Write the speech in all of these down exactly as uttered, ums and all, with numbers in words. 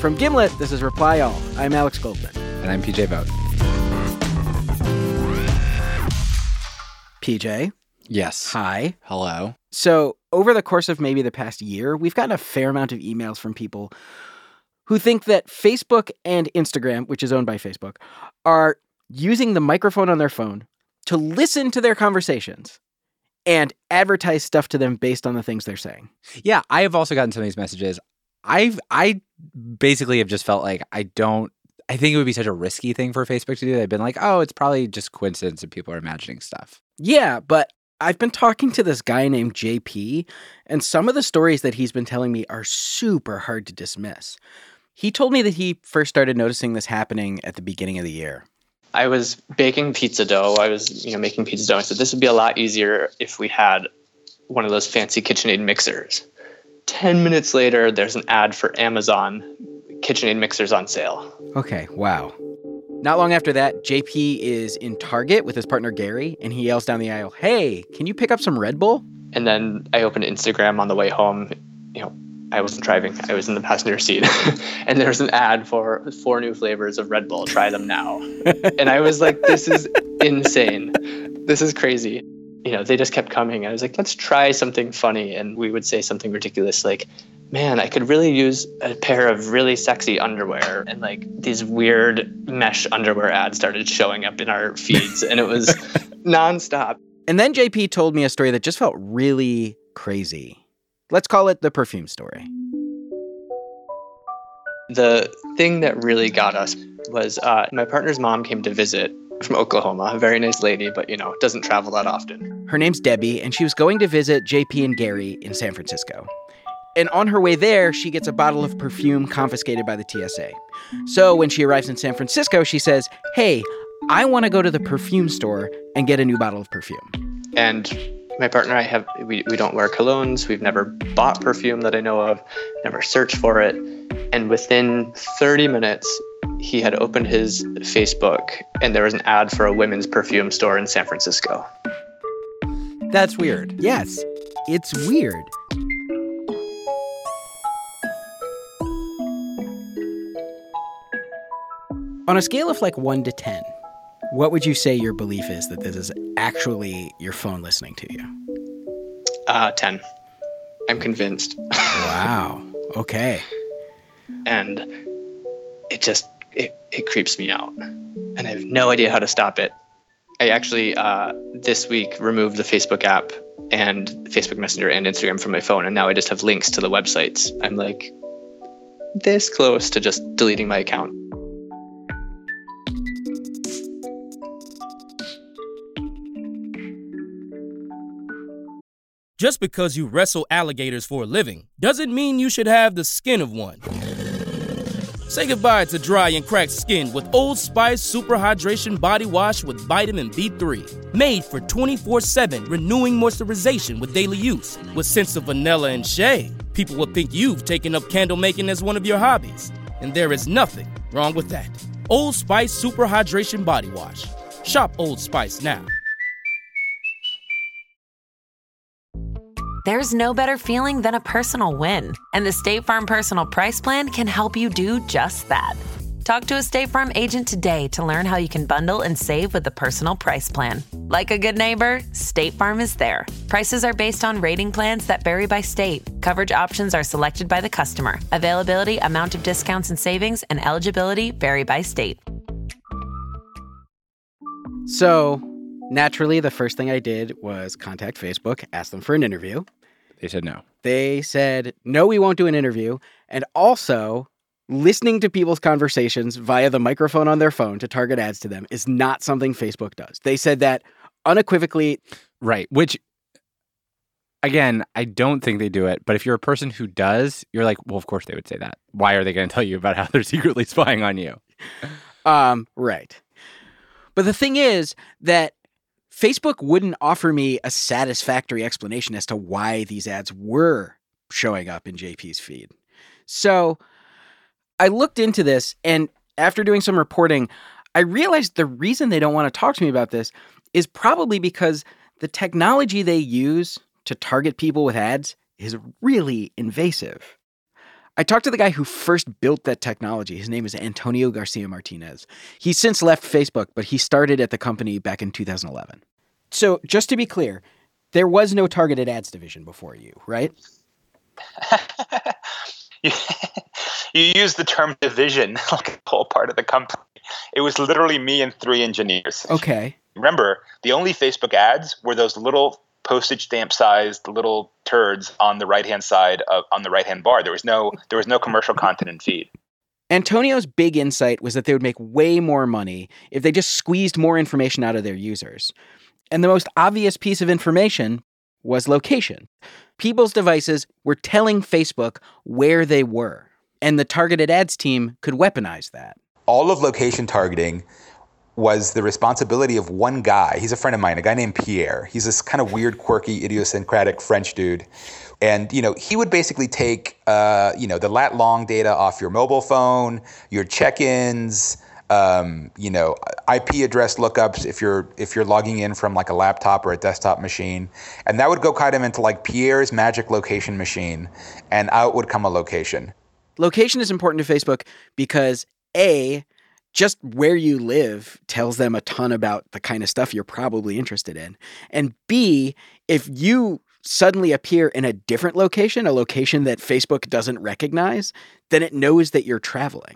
From Gimlet, this is Reply All. I'm Alex Goldman. And I'm P J Vogt. P J? Yes. Hi. Hello. So, over the course of maybe the past year, we've gotten a fair amount of emails from people who think that Facebook and Instagram, which is owned by Facebook, are using the microphone on their phone to listen to their conversations and advertise stuff to them based on the things they're saying. Yeah, I have also gotten some of these messages. I've I basically have just felt like I don't I think it would be such a risky thing for Facebook to do. They've been like, oh, it's probably just coincidence that people are imagining stuff. Yeah, but I've been talking to this guy named J P, and some of the stories that he's been telling me are super hard to dismiss. He told me that he first started noticing this happening at the beginning of the year. I was baking pizza dough. I was, you know, making pizza dough. I said, this would be a lot easier if we had one of those fancy KitchenAid mixers. Ten minutes later, there's an ad for Amazon KitchenAid mixers on sale. Okay, wow. Not long after that, J P is in Target with his partner Gary, and he yells down the aisle, hey, can you pick up some Red Bull? And then I opened Instagram on the way home. You know, I wasn't driving. I was in the passenger seat. And there was an ad for four new flavors of Red Bull. Try them now. And I was like, this is insane. This is crazy. You know, they just kept coming. I was like, let's try something funny. And we would say something ridiculous like, man, I could really use a pair of really sexy underwear. And like these weird mesh underwear ads started showing up in our feeds. And it was nonstop. And then J P told me a story that just felt really crazy. Let's call it the perfume story. The thing that really got us was uh, my partner's mom came to visit from Oklahoma, a very nice lady, but, you know, doesn't travel that often. Her name's Debbie, and she was going to visit J P and Gary in San Francisco. And on her way there, she gets a bottle of perfume confiscated by the T S A. So when she arrives in San Francisco, she says, hey, I want to go to the perfume store and get a new bottle of perfume. And my partner and I have, we, we don't wear colognes. We've never bought perfume that I know of, never searched for it. And within thirty minutes, he had opened his Facebook and there was an ad for a women's perfume store in San Francisco. That's weird. Yes, it's weird. On a scale of like one to ten, what would you say your belief is that this is actually your phone listening to you? Uh, ten. I'm convinced. Wow. Okay. And it just, it, it creeps me out. And I have no idea how to stop it. I actually, uh, this week, removed the Facebook app and Facebook Messenger and Instagram from my phone. And now I just have links to the websites. I'm like this close to just deleting my account. Just because you wrestle alligators for a living doesn't mean you should have the skin of one. Say goodbye to dry and cracked skin with Old Spice Super Hydration Body Wash with vitamin B three. Made for twenty-four seven renewing moisturization with daily use. With scents of vanilla and shea, people will think you've taken up candle making as one of your hobbies. And there is nothing wrong with that. Old Spice Super Hydration Body Wash. Shop Old Spice now. There's no better feeling than a personal win, and the State Farm Personal Price Plan can help you do just that. Talk to a State Farm agent today to learn how you can bundle and save with the Personal Price Plan. Like a good neighbor, State Farm is there. Prices are based on rating plans that vary by state. Coverage options are selected by the customer. Availability, amount of discounts and savings, and eligibility vary by state. So, naturally, the first thing I did was contact Facebook, ask them for an interview. They said no. They said, no, we won't do an interview. And also, listening to people's conversations via the microphone on their phone to target ads to them is not something Facebook does. They said that unequivocally. Right, which, again, I don't think they do it. But if you're a person who does, you're like, well, of course they would say that. Why are they going to tell you about how they're secretly spying on you? Um, right. But the thing is that Facebook wouldn't offer me a satisfactory explanation as to why these ads were showing up in J P's feed. So I looked into this, and after doing some reporting, I realized the reason they don't want to talk to me about this is probably because the technology they use to target people with ads is really invasive. I talked to the guy who first built that technology. His name is Antonio Garcia Martinez. He's since left Facebook, but he started at the company back in two thousand eleven. So just to be clear, there was no targeted ads division before you, right? you, you use the term division like a whole part of the company. It was literally me and three engineers. Okay. Remember, the only Facebook ads were those little postage stamp sized little turds on the right hand side of on the right hand bar. There was no there was no commercial content in feed. Antonio's big insight was that they would make way more money if they just squeezed more information out of their users. And the most obvious piece of information was location. People's devices were telling Facebook where they were, and the targeted ads team could weaponize that. All of location targeting was the responsibility of one guy. He's a friend of mine, a guy named Pierre. He's this kind of weird, quirky, idiosyncratic French dude. And, you know, he would basically take, uh, you know, the lat long data off your mobile phone, your check-ins, um, you know, I P address lookups if you're if you're logging in from like a laptop or a desktop machine. And that would go kind of into like Pierre's magic location machine, and out would come a location. Location is important to Facebook because, A, just where you live tells them a ton about the kind of stuff you're probably interested in. And B, if you suddenly appear in a different location, a location that Facebook doesn't recognize, then it knows that you're traveling.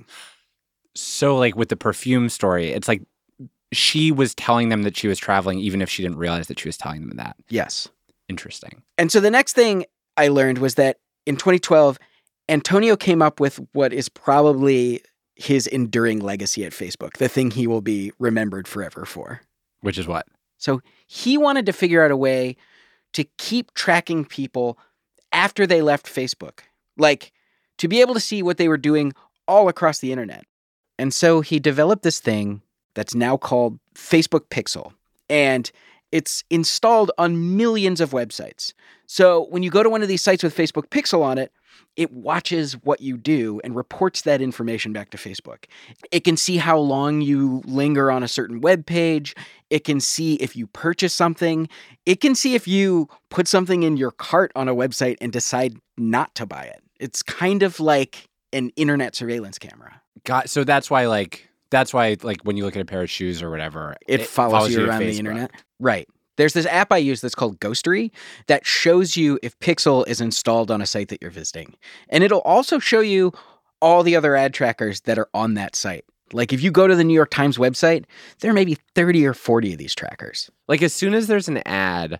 So like with the perfume story, it's like she was telling them that she was traveling even if she didn't realize that she was telling them that. Yes. Interesting. And so the next thing I learned was that in twenty twelve, Antonio came up with what is probably his enduring legacy at Facebook, the thing he will be remembered forever for. Which is what? So he wanted to figure out a way to keep tracking people after they left Facebook, like to be able to see what they were doing all across the internet. And so he developed this thing that's now called Facebook Pixel, and it's installed on millions of websites. So when you go to one of these sites with Facebook Pixel on it, it watches what you do and reports that information back to Facebook. It can see how long you linger on a certain web page. It can see if you purchase something. It can see if you put something in your cart on a website and decide not to buy it. It's kind of like an internet surveillance camera. Got so that's why like that's why like when you look at a pair of shoes or whatever, it, it follows, follows you, you around the internet. Right. There's this app I use that's called Ghostery that shows you if Pixel is installed on a site that you're visiting. And it'll also show you all the other ad trackers that are on that site. Like if you go to the New York Times website, there may be thirty or forty of these trackers. Like as soon as there's an ad,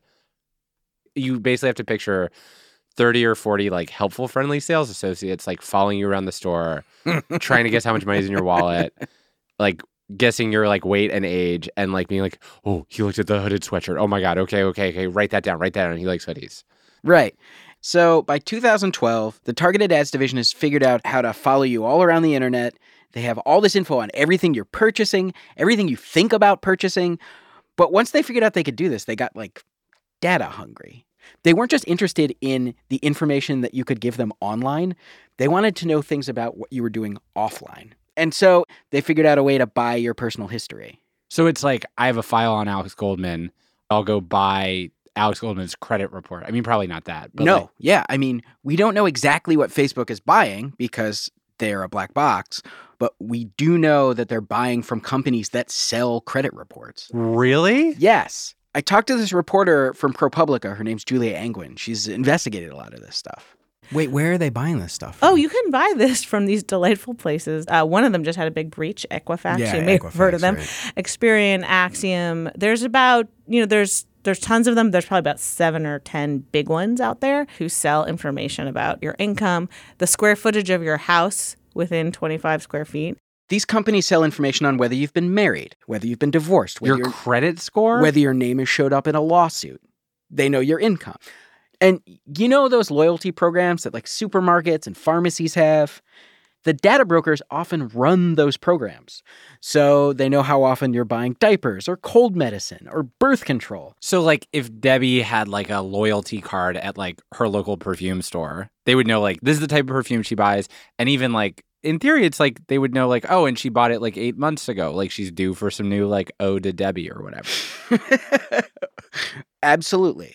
you basically have to picture thirty or forty like helpful, friendly sales associates like following you around the store, trying to guess how much money's in your wallet, like guessing your like weight and age, and like being like, oh, he looked at the hooded sweatshirt. Oh my God. Okay, okay, okay. Write that down. Write that down. He likes hoodies. Right. So by two thousand twelve, the targeted ads division has figured out how to follow you all around the internet. They have all this info on everything you're purchasing, everything you think about purchasing. But once they figured out they could do this, they got like data hungry. They weren't just interested in the information that you could give them online. They wanted to know things about what you were doing offline. And so they figured out a way to buy your personal history. So it's like, I have a file on Alex Goldman. I'll go buy Alex Goldman's credit report. I mean, probably not that. But no. Like, yeah. I mean, we don't know exactly what Facebook is buying because they're a black box, but we do know that they're buying from companies that sell credit reports. Really? Yes. I talked to this reporter from ProPublica. Her name's Julia Angwin. She's investigated a lot of this stuff. Wait, where are they buying this stuff from? Oh, you can buy this from these delightful places. Uh, one of them just had a big breach, Equifax. Yeah, you may Equifax, have heard of them. Right. Experian, Axiom. There's about, you know, there's there's tons of them. There's probably about seven or ten big ones out there who sell information about your income, the square footage of your house within twenty-five square feet. These companies sell information on whether you've been married, whether you've been divorced, whether your credit score, whether your name has showed up in a lawsuit. They know your income. And you know those loyalty programs that like supermarkets and pharmacies have? The data brokers often run those programs. So they know how often you're buying diapers or cold medicine or birth control. So like if Debbie had like a loyalty card at like her local perfume store, they would know like this is the type of perfume she buys. And even like in theory, it's like they would know like, oh, and she bought it like eight months ago. Like she's due for some new like ode to Debbie or whatever. Absolutely.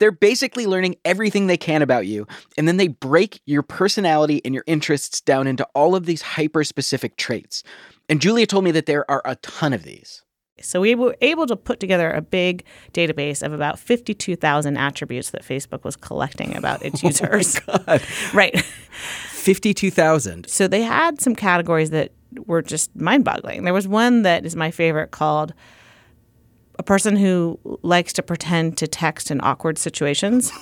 They're basically learning everything they can about you, and then they break your personality and your interests down into all of these hyper-specific traits. And Julia told me that there are a ton of these. So we were able to put together a big database of about fifty-two thousand attributes that Facebook was collecting about its users. Oh my God. Right. fifty-two thousand. So they had some categories that were just mind-boggling. There was one that is my favorite called a person who likes to pretend to text in awkward situations.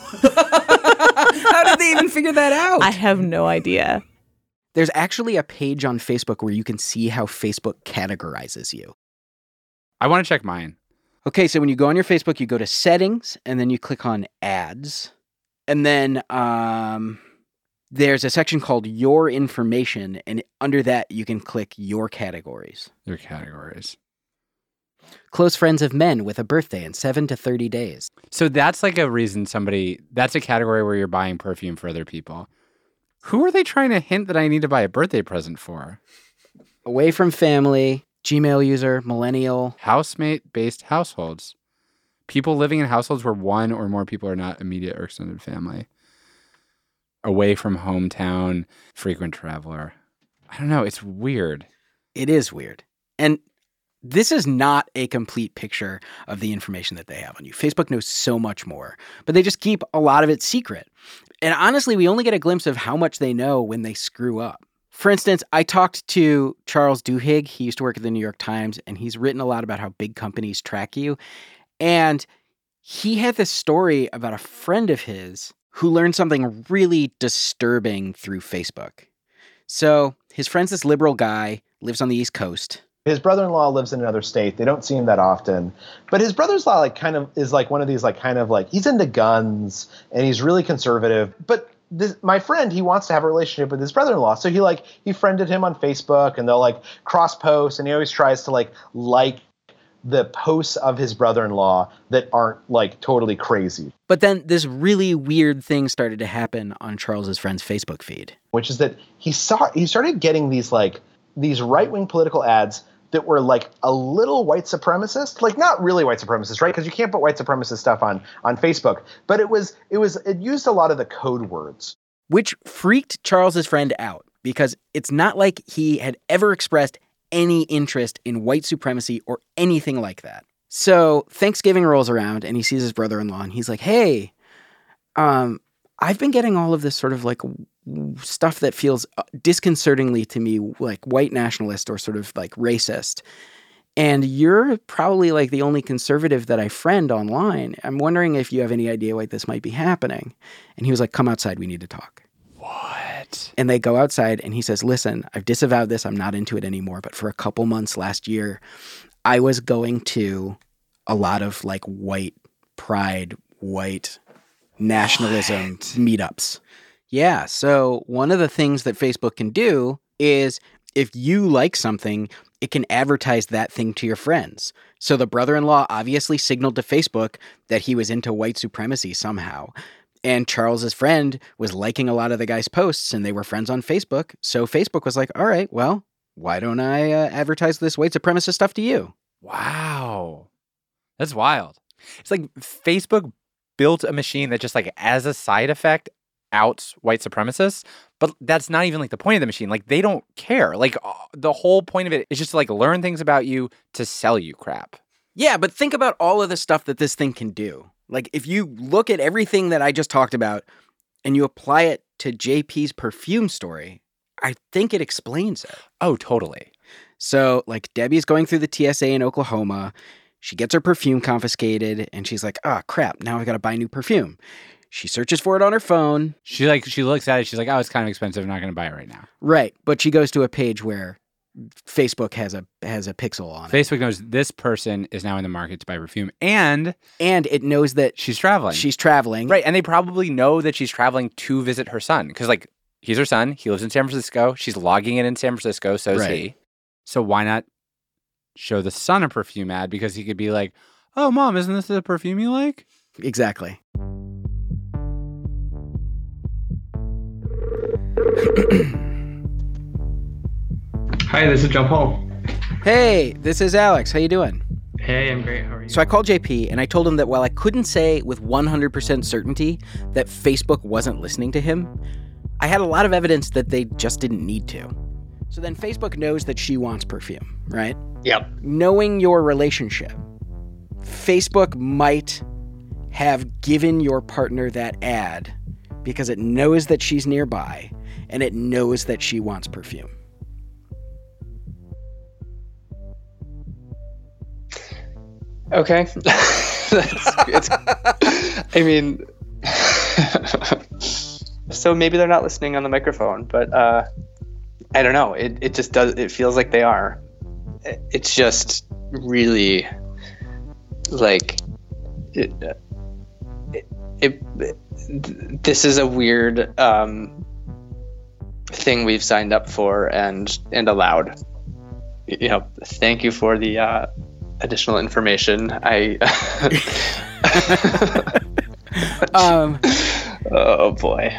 How did they even figure that out? I have no idea. There's actually a page on Facebook where you can see how Facebook categorizes you. I want to check mine. Okay, so when you go on your Facebook, you go to settings, and then you click on ads. And then um, there's a section called your information, and under that, you can click your categories. Your categories. Close friends of men with a birthday in seven to thirty days. So that's like a reason somebody, that's a category where you're buying perfume for other people. Who are they trying to hint that I need to buy a birthday present for? Away from family, Gmail user, millennial. Housemate-based households. People living in households where one or more people are not immediate or extended family. Away from hometown, frequent traveler. I don't know. It's weird. It is weird. And this is not a complete picture of the information that they have on you. Facebook knows so much more, but they just keep a lot of it secret. And honestly, we only get a glimpse of how much they know when they screw up. For instance, I talked to Charles Duhigg. He used to work at the New York Times, and he's written a lot about how big companies track you. And he had this story about a friend of his who learned something really disturbing through Facebook. So his friend's this liberal guy, lives on the East Coast. His brother-in-law lives in another state. They don't see him that often. But his brother-in-law like kind of is like one of these like kind of like he's into guns and he's really conservative. But this, my friend, he wants to have a relationship with his brother-in-law. So he like he friended him on Facebook and they'll like cross posts and he always tries to like like the posts of his brother-in-law that aren't like totally crazy. But then this really weird thing started to happen on Charles's friend's Facebook feed, which is that he saw he started getting these like these right-wing political ads that were like a little white supremacist, like not really white supremacist, right? Because you can't put white supremacist stuff on on Facebook. But it was it was it used a lot of the code words, which freaked Charles's friend out because it's not like he had ever expressed any interest in white supremacy or anything like that. So Thanksgiving rolls around and he sees his brother-in-law and he's like, "Hey, um, I've been getting all of this sort of like stuff that feels disconcertingly to me like white nationalist or sort of like racist. And you're probably like the only conservative that I friend online. I'm wondering if you have any idea why this might be happening." And he was like, "Come outside. We need to talk." What? And they go outside and he says, "Listen, I've disavowed this. I'm not into it anymore. But for a couple months last year, I was going to a lot of like white pride, white nationalism what? meetups." Yeah, so one of the things that Facebook can do is if you like something, it can advertise that thing to your friends. So the brother-in-law obviously signaled to Facebook that he was into white supremacy somehow. And Charles's friend was liking a lot of the guy's posts and they were friends on Facebook. So Facebook was like, all right, well, why don't I uh, advertise this white supremacist stuff to you? Wow. That's wild. It's like Facebook built a machine that just like as a side effect outs white supremacists, but that's not even like the point of the machine. Like they don't care. Like uh, the whole point of it is just to like learn things about you to sell you crap. Yeah, but think about all of the stuff that this thing can do. Like if you look at everything that I just talked about and you apply it to J P's perfume story, I think it explains it. Oh, totally. So like Debbie's going through the T S A in Oklahoma. She gets her perfume confiscated and she's like, "Oh crap, now I got to buy new perfume." She searches for it on her phone. She like she looks at it. She's like, "Oh, it's kind of expensive. I'm not going to buy it right now." Right, but she goes to a page where Facebook has a has a pixel on it. Facebook knows this person is now in the market to buy perfume, and and it knows that she's traveling. She's traveling, right? And they probably know that she's traveling to visit her son because, like, he's her son. He lives in San Francisco. She's logging in in San Francisco. So is right. he. So why not show the son a perfume ad? Because he could be like, "Oh, Mom, isn't this the perfume you like?" Exactly. Hi, this is John Paul. Hey, this is Alex. How you doing? Hey, I'm great. How are you? So I called J P and I told him that while I couldn't say with one hundred percent certainty that Facebook wasn't listening to him, I had a lot of evidence that they just didn't need to. So then Facebook knows that she wants perfume, right? Yep. Knowing your relationship, Facebook might have given your partner that ad because it knows that she's nearby and it knows that she wants perfume. Okay. That's, it's, I mean, so maybe they're not listening on the microphone, but uh, I don't know. It it just does. It feels like they are. It's just really like it. It, it, it this is a weird um, thing we've signed up for and and allowed. You know, thank you for the uh, additional information. I. um. Oh boy.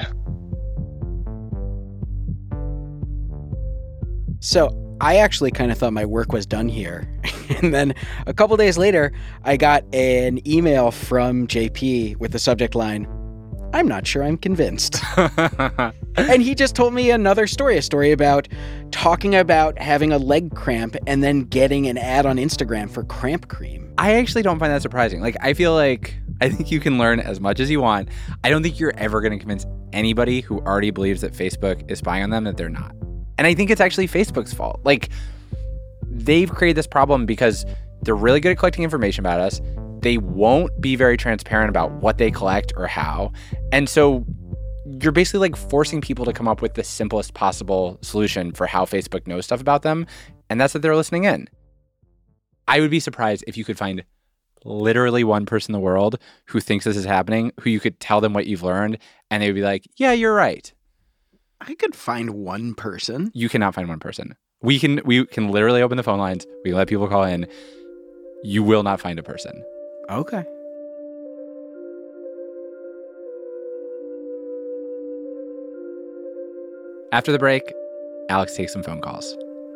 So I actually kind of thought my work was done here. And then a couple days later, I got an email from J P with the subject line, "I'm not sure I'm convinced." And he just told me another story, a story about talking about having a leg cramp and then getting an ad on Instagram for cramp cream. I actually don't find that surprising. Like, I feel like I think you can learn as much as you want. I don't think you're ever going to convince anybody who already believes that Facebook is spying on them that they're not. And I think it's actually Facebook's fault. Like, they've created this problem because they're really good at collecting information about us. They won't be very transparent about what they collect or how. And so you're basically like forcing people to come up with the simplest possible solution for how Facebook knows stuff about them. And that's that they're listening in. I would be surprised if you could find literally one person in the world who thinks this is happening, who you could tell them what you've learned, and they would be like, yeah, you're right. I could find one person. You cannot find one person. We can we can literally open the phone lines. We can let people call in. You will not find a person. Okay. After the break, Alex takes some phone calls.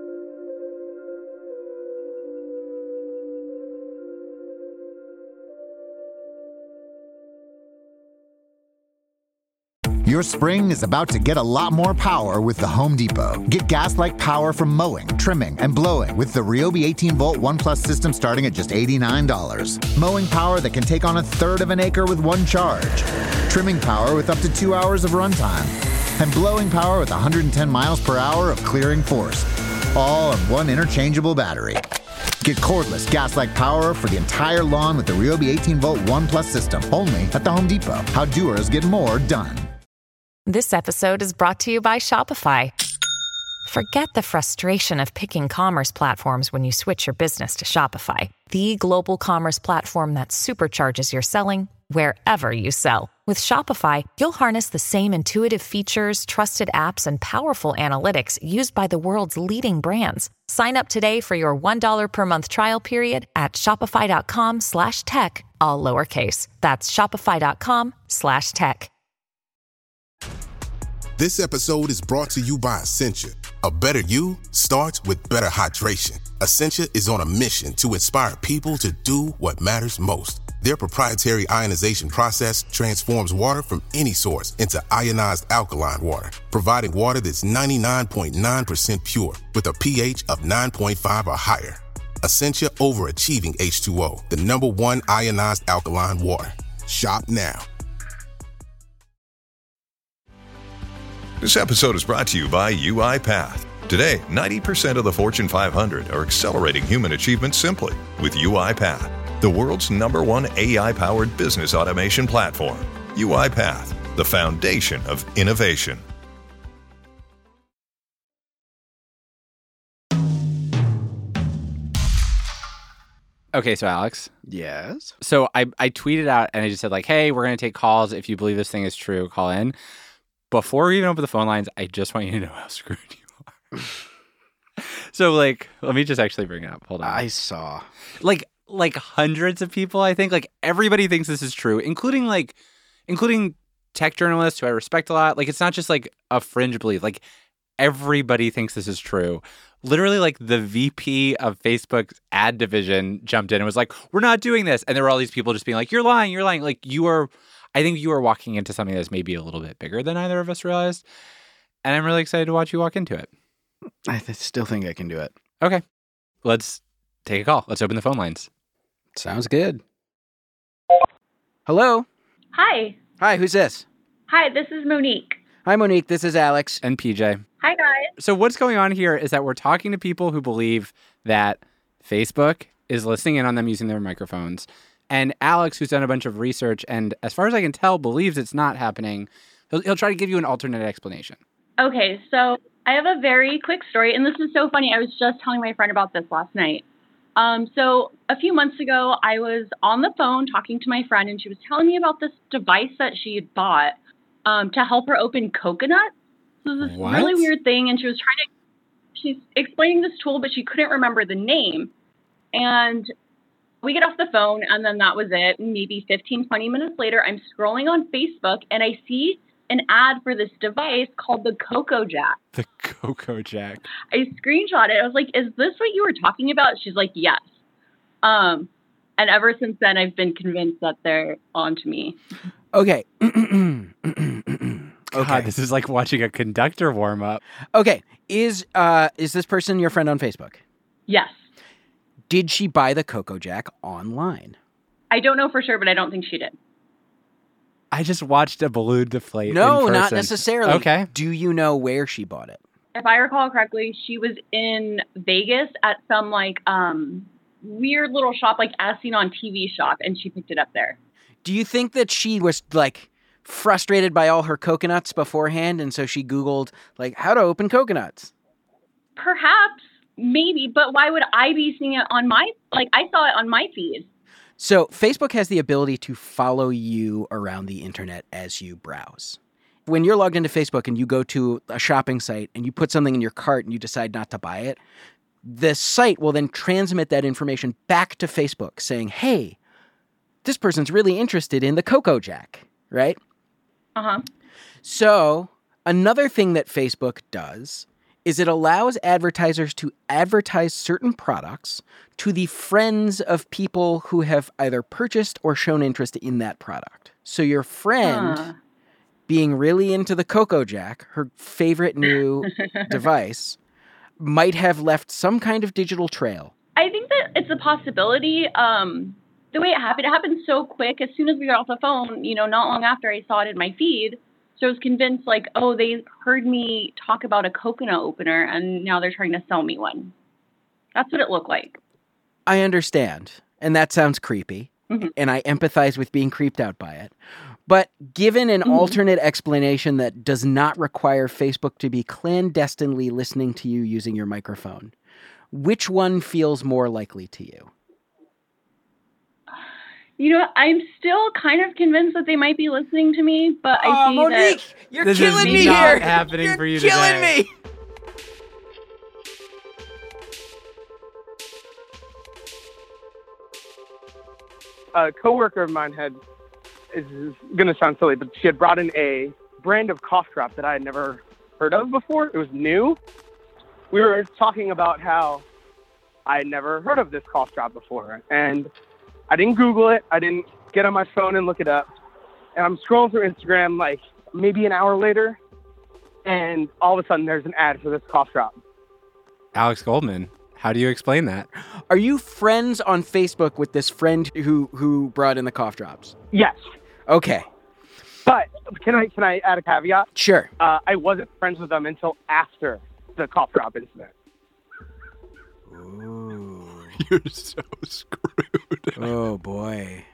Your spring is about to get a lot more power with the Home Depot. Get gas-like power from mowing, trimming, and blowing with the Ryobi eighteen volt One Plus system starting at just eighty-nine dollars. Mowing power that can take on a third of an acre with one charge. Trimming power with up to two hours of runtime. And blowing power with one hundred ten miles per hour of clearing force. All on one interchangeable battery. Get cordless gas-like power for the entire lawn with the Ryobi eighteen volt One Plus system. Only at the Home Depot. How doers get more done. This episode is brought to you by Shopify. Forget the frustration of picking commerce platforms when you switch your business to Shopify, the global commerce platform that supercharges your selling wherever you sell. With Shopify, you'll harness the same intuitive features, trusted apps, and powerful analytics used by the world's leading brands. Sign up today for your one dollar per month trial period at shopify.com slash tech, all lowercase. That's shopify.com slash tech. This episode is brought to you by Essentia. A better you starts with better hydration. Essentia is on a mission to inspire people to do what matters most. Their proprietary ionization process transforms water from any source into ionized alkaline water, providing water that's ninety-nine point nine percent pure with a pH of nine point five or higher. Essentia Overachieving H two O, the number one ionized alkaline water. Shop now. This episode is brought to you by UiPath. Today, ninety percent of the Fortune five hundred are accelerating human achievement simply with UiPath, the world's number one A I-powered business automation platform. UiPath, the foundation of innovation. Okay, so Alex. Yes? So I, I tweeted out and I just said like, hey, we're going to take calls. If you believe this thing is true, call in. Before we even open the phone lines, I just want you to know how screwed you are. So, like, let me just actually bring it up. Hold on. I saw. Like, like hundreds of people, I think. Like, everybody thinks this is true, including, like, including tech journalists who I respect a lot. Like, it's not just, like, a fringe belief. Like, everybody thinks this is true. Literally, like, the V P of Facebook's ad division jumped in and was like, we're not doing this. And there were all these people just being like, you're lying, you're lying. Like, you are, I think you are walking into something that's maybe a little bit bigger than either of us realized. And I'm really excited to watch you walk into it. I th- still think I can do it. Okay. Let's take a call. Let's open the phone lines. Sounds good. Hello? Hi. Hi, who's this? Hi, this is Monique. Hi, Monique. This is Alex. And P J. Hi, guys. So what's going on here is that we're talking to people who believe that Facebook is listening in on them using their microphones. And Alex, who's done a bunch of research and, as far as I can tell, believes it's not happening, he'll, he'll try to give you an alternate explanation. Okay, so I have a very quick story, and this is so funny. I was just telling my friend about this last night. Um, so a few months ago, I was on the phone talking to my friend, and she was telling me about this device that she had bought um, to help her open coconuts. So it was this What? really weird thing, and she was trying to, she's explaining this tool, but she couldn't remember the name. And we get off the phone, and then that was it. Maybe fifteen, twenty minutes later, I'm scrolling on Facebook, and I see an ad for this device called the Coco Jack. The Coco Jack. I screenshot it. I was like, is this what you were talking about? She's like, yes. Um, and ever since then, I've been convinced that they're onto me. Okay. God, Okay. this is like watching a conductor warm up. Okay. Is uh is this person your friend on Facebook? Yes. Did she buy the Coco Jack online? I don't know for sure, but I don't think she did. I just watched a balloon deflate. No, in not person. necessarily. Okay. Do you know where she bought it? If I recall correctly, she was in Vegas at some like um weird little shop, like as seen on T V shop, and she picked it up there. Do you think that she was like frustrated by all her coconuts beforehand, and so she Googled like how to open coconuts? Perhaps, maybe, but why would I be seeing it on my, like I saw it on my feed. So Facebook has the ability to follow you around the internet as you browse. When you're logged into Facebook and you go to a shopping site and you put something in your cart and you decide not to buy it, the site will then transmit that information back to Facebook saying, hey, this person's really interested in the Coco Jack, right? Uh-huh. So another thing that Facebook does is it allows advertisers to advertise certain products to the friends of people who have either purchased or shown interest in that product. So your friend, Huh. being really into the Coco Jack, her favorite new device, might have left some kind of digital trail. I think that it's a possibility. Um, the way it happened, it happened so quick. As soon as we got off the phone, you know, not long after I saw it in my feed. So I was convinced, like, oh, they heard me talk about a coconut opener, and now they're trying to sell me one. That's what it looked like. I understand, and that sounds creepy, Mhm. and I empathize with being creeped out by it. But given an Mhm. alternate explanation that does not require Facebook to be clandestinely listening to you using your microphone, which one feels more likely to you? You know, I'm still kind of convinced that they might be listening to me, but I Oh, see Monique, that you're This killing is me not here. happening You're for you killing today. me. A coworker of mine had, is going to sound silly, but she had brought in a brand of cough drop that I had never heard of before. It was new. We were talking about how I had never heard of this cough drop before, and I didn't Google it. I didn't get on my phone and look it up. And I'm scrolling through Instagram like maybe an hour later, and all of a sudden there's an ad for this cough drop. Alex Goldman, how do you explain that? Are you friends on Facebook with this friend who who brought in the cough drops? Yes. Okay, But can I can I add a caveat? sure. Uh, I wasn't friends with them until after the cough drop incident. Ooh. You're so screwed. Oh boy.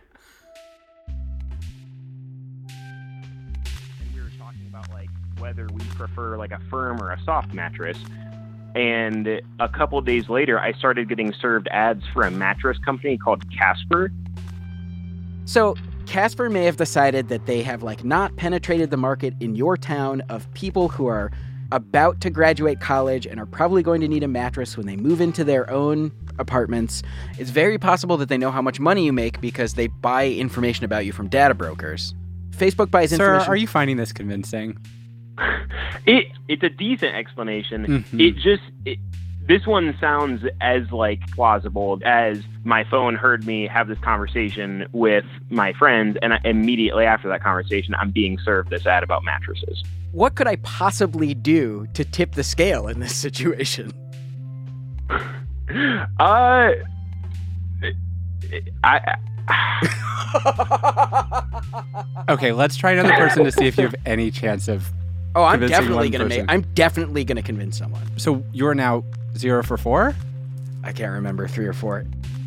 And we were talking about like whether we prefer like a firm or a soft mattress. And a couple days later, I started getting served ads for a mattress company called Casper. So Casper may have decided that they have like not penetrated the market in your town of people who are about to graduate college and are probably going to need a mattress when they move into their own apartments. It's very possible that they know how much money you make because they buy information about you from data brokers. Facebook buys Sir, information. are you finding this convincing? It it's a decent explanation. Mhm. It just it, this one sounds as like plausible as my phone heard me have this conversation with my friends, and I, immediately after that conversation, I'm being served this ad about mattresses. What could I possibly do to tip the scale in this situation? Uh, I. Okay, let's try another person to see if you have any chance of. Oh, I'm convincing definitely one gonna person. make. I'm definitely gonna convince someone. So you're now zero for four? I can't remember three or four.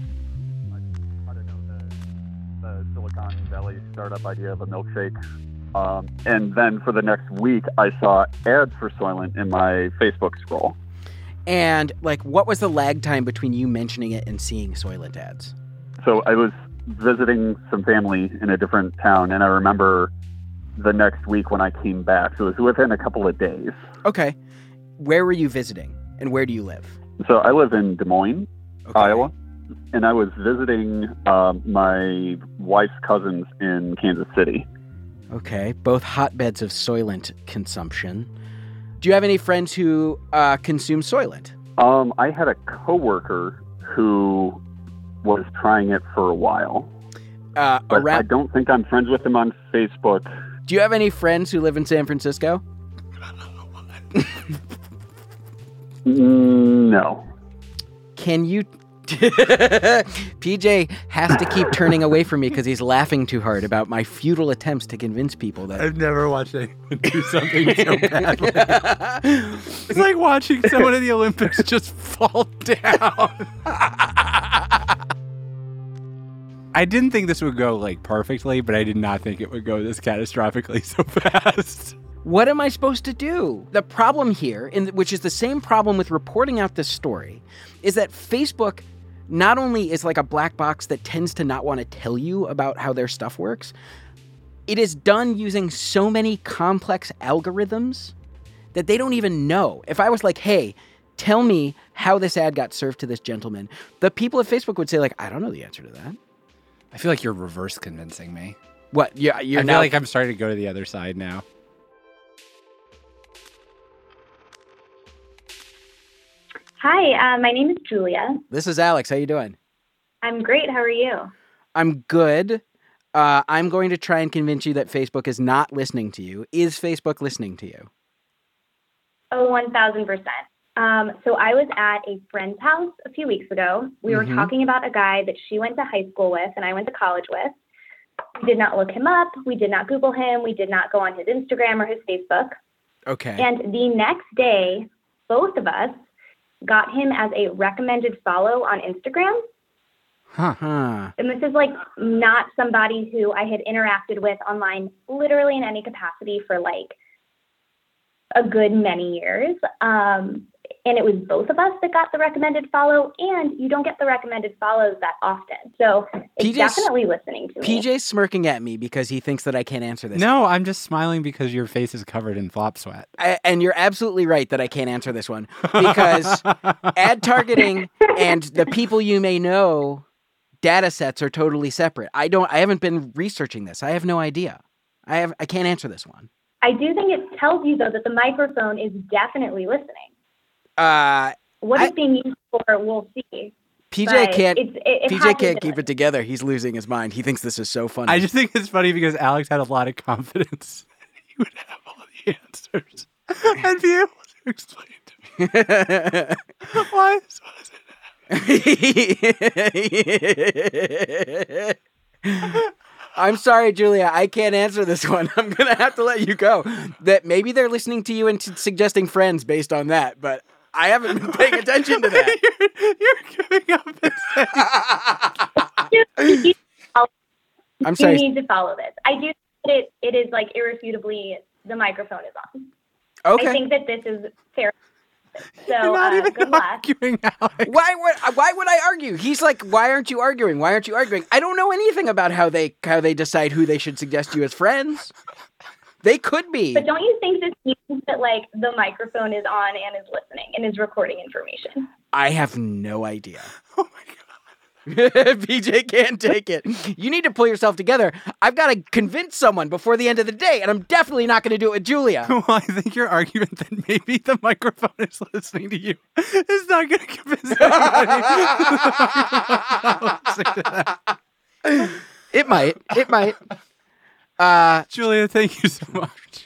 The Silicon Valley startup idea of a milkshake. Um, and then for the next week, I saw ads for Soylent in my Facebook scroll. And like, what was the lag time between you mentioning it and seeing Soylent ads? So I was visiting some family in a different town, and I remember the next week when I came back. So it was within a couple of days. Okay. Where were you visiting, and where do you live? So I live in Des Moines, Iowa, and I was visiting uh, my wife's cousins in Kansas City. Okay, both hotbeds of Soylent consumption. Do you have any friends who uh, consume Soylent? Um, I had a coworker who was trying it for a while, Uh, but around- I don't think I'm friends with him on Facebook. Do you have any friends who live in San Francisco? Mm, no. Can you... P J has to keep turning away from me because he's laughing too hard about my futile attempts to convince people that... I've never watched anyone do something so badly. It's like watching someone in the Olympics just fall down. I didn't think this would go like perfectly, but I did not think it would go this catastrophically so fast. What am I supposed to do? The problem here, in, which is the same problem with reporting out this story, is that Facebook not only is like a black box that tends to not want to tell you about how their stuff works, it is done using so many complex algorithms that they don't even know. If I was like, hey, tell me how this ad got served to this gentleman, the people at Facebook would say like, I don't know the answer to that. I feel like you're reverse convincing me. What? Yeah, you're I feel now- like I'm starting to go to the other side now. Hi, uh, my name is Julia. This is Alex. How you doing? I'm great. How are you? I'm good. Uh, I'm going to try and convince you that Facebook is not listening to you. Is Facebook listening to you? Oh, one thousand percent. Um, so I was at a friend's house a few weeks ago. We Mhm. were talking about a guy that she went to high school with and I went to college with. We did not look him up. We did not Google him. We did not go on his Instagram or his Facebook. Okay. And the next day, both of us got him as a recommended follow on Instagram. Huh. huh. And this is like not somebody who I had interacted with online literally in any capacity for like a good many years. Um, and it was both of us that got the recommended follow, and you don't get the recommended follows that often. So it's P J's definitely listening to me. P J's smirking at me because he thinks that I can't answer this. No, I'm just smiling because your face is covered in flop sweat. I, and you're absolutely right that I can't answer this one because ad targeting and the people you may know data sets are totally separate. I don't. I haven't been researching this. I have no idea. I have. I can't answer this one. I do think it tells you, though, that the microphone is definitely listening. Uh, What I- it's being used for, we'll see. P J But can't. it's- it- it P J hasn't can't been keep it together. He's losing his mind. He thinks this is so funny. I just think it's funny because Alex had a lot of confidence that he would have all the answers and be able to explain to me why this wasn't. I'm sorry, Julia. I can't answer this one. I'm gonna have to let you go. That maybe they're listening to you and t- suggesting friends based on that, but I haven't been paying attention to that. you're, you're giving up. I'm sorry. You need to follow this. I do think it, it is like irrefutably the microphone is on. Okay. I think that this is fair. So You're not uh, even good luck. arguing, Alex. Why would why would I argue? He's like, why aren't you arguing? Why aren't you arguing? I don't know anything about how they how they decide who they should suggest you as friends. They could be. But don't you think this means that like the microphone is on and is listening and is recording information? I have no idea. P J can't take it. You need to pull yourself together. I've got to convince someone before the end of the day, and I'm definitely not going to do it with Julia. Well, I think your argument that maybe the microphone is listening to you is not going to convince anybody. It might. It might. Uh, Julia, thank you so much.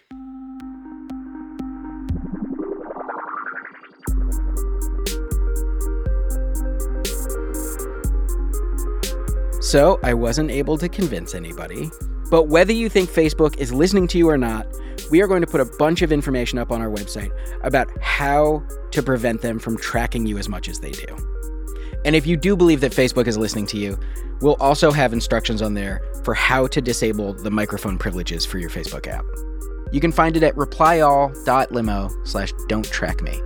So I wasn't able to convince anybody. But whether you think Facebook is listening to you or not, we are going to put a bunch of information up on our website about how to prevent them from tracking you as much as they do. And if you do believe that Facebook is listening to you, we'll also have instructions on there for how to disable the microphone privileges for your Facebook app. You can find it at replyall.limo slash don't track me.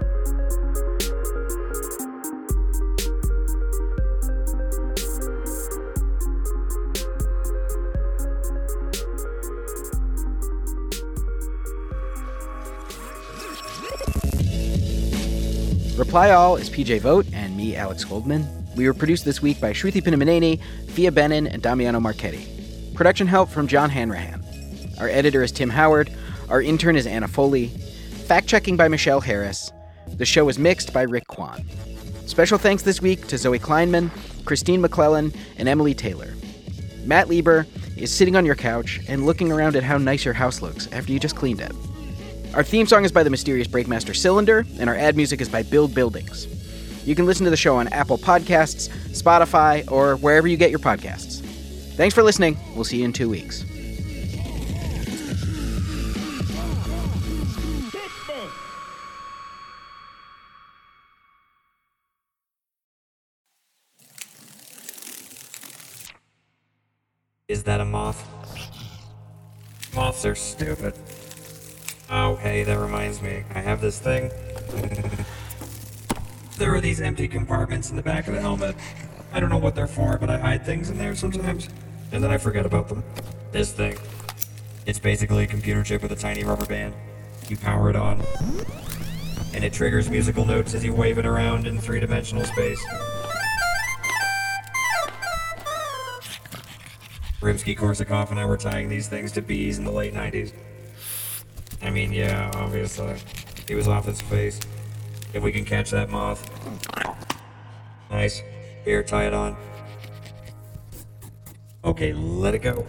Reply All is P J Vogt and me, Alex Goldman. We were produced this week by Shruti Pinamaneni, Fia Benin, and Damiano Marchetti. Production help from John Hanrahan. Our editor is Tim Howard. Our intern is Anna Foley. Fact-checking by Michelle Harris. The show is mixed by Rick Kwan. Special thanks this week to Zoe Kleinman, Christine McClellan, and Emily Taylor. Matt Lieber is sitting on your couch and looking around at how nice your house looks after you just cleaned it. Our theme song is by the mysterious Breakmaster Cylinder, and our ad music is by Build Buildings. You can listen to the show on Apple Podcasts, Spotify, or wherever you get your podcasts. Thanks for listening. We'll see you in two weeks. Is that a moth? Moths are stupid. Oh, hey, that reminds me. I have this thing. There are these empty compartments in the back of the helmet. I don't know what they're for, but I hide things in there sometimes, and then I forget about them. This thing. It's basically a computer chip with a tiny rubber band. You power it on, and it triggers musical notes as you wave it around in three-dimensional space. Rimsky-Korsakov and I were tying these things to bees in the late nineties. I mean, yeah, obviously. He was off his face. If we can catch that moth. Nice. Here, tie it on. Okay, let it go.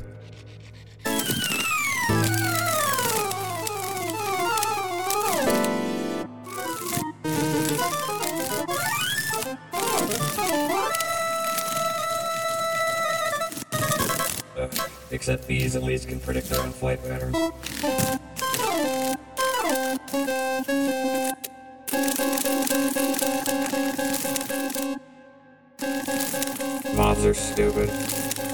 Uh, except bees at least can predict their own flight patterns. Moths are stupid.